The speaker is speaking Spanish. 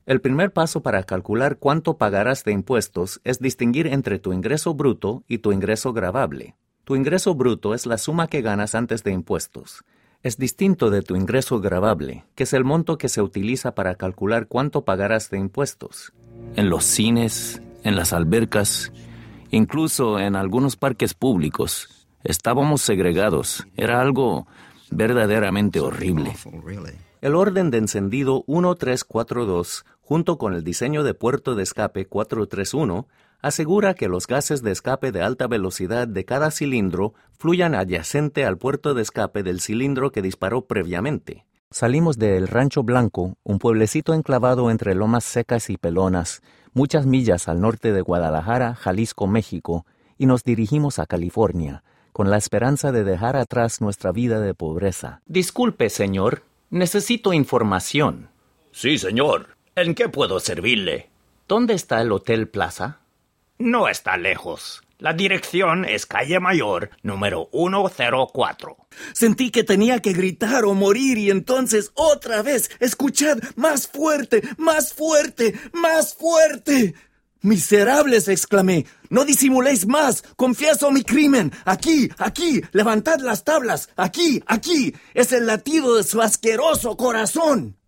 El primer paso para calcular cuánto pagarás de impuestos es distinguir entre tu ingreso bruto y tu ingreso gravable. Tu ingreso bruto es la suma que ganas antes de impuestos. Es distinto de tu ingreso gravable, que es el monto que se utiliza para calcular cuánto pagarás de impuestos. En los cines, en las albercas, incluso en algunos parques públicos, estábamos segregados. Era algo verdaderamente horrible. El orden de encendido 1342, junto con el diseño de puerto de escape 431, asegura que los gases de escape de alta velocidad de cada cilindro fluyan adyacente al puerto de escape del cilindro que disparó previamente. Salimos de El Rancho Blanco, un pueblecito enclavado entre lomas secas y pelonas, muchas millas al norte de Guadalajara, Jalisco, México, y nos dirigimos a California, con la esperanza de dejar atrás nuestra vida de pobreza. Disculpe, señor. Necesito información. Sí, señor. ¿En qué puedo servirle? ¿Dónde está el Hotel Plaza? No está lejos. La dirección es Calle Mayor, número 104. Sentí que tenía que gritar o morir y entonces otra vez, escuchad, más fuerte, más fuerte, más fuerte. ¡Miserables!, exclamé. ¡No disimuléis más! ¡Confieso mi crimen! ¡Aquí, aquí! ¡Levantad las tablas! ¡Aquí, aquí! ¡Es el latido de su asqueroso corazón!